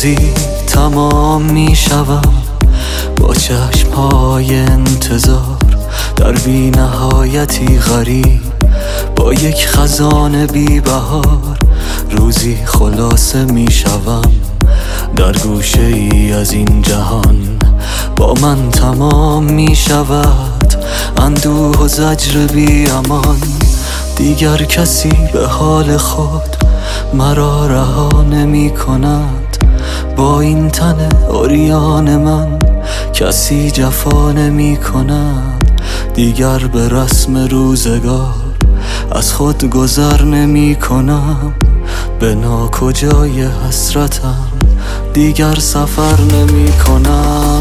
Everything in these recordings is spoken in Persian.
روزی تمام می شوم با چشم‌های انتظار در بی نهایتی غریب، با یک خزان بی بهار. روزی خلاصه می شوم در گوشه ای از این جهان، با من تمام می شود اندوه و زجر بی امان. دیگر کسی به حال خود مرا رها نمی کند، با این تن عریان من کسی جفا نمی کند. دیگر به رسم روزگار از خود گذر نمی کنم، به ناکجای حسرتم دیگر سفر نمی کنم.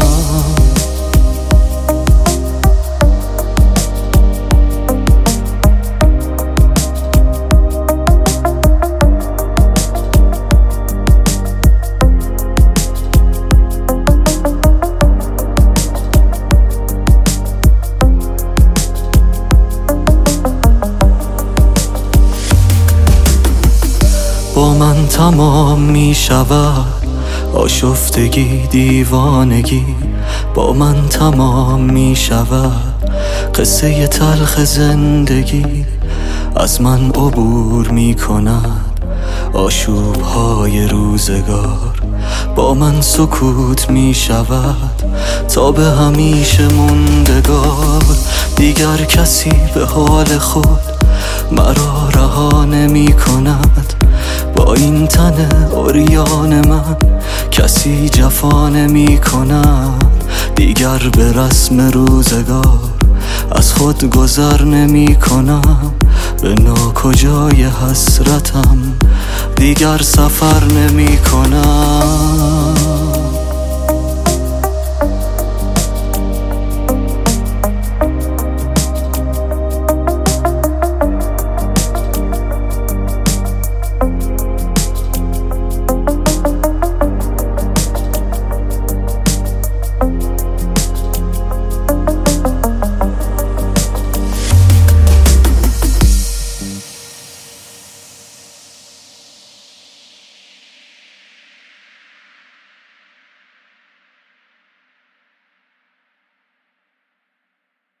با من تمام می شود آشفتگی دیوانگی، با من تمام می شود قصه تلخ زندگی. از من عبور می کند آشوب های روزگار، با من سکوت می شود تا به همیشه موندگار. دیگر کسی به حال خود مرا رها نمی کند، با این تن عریان من کسی جفا نمی کند. دیگر به رسم روزگار از خود گذر نمی کنم، به ناکجای حسرتم دیگر سفر نمی کنم.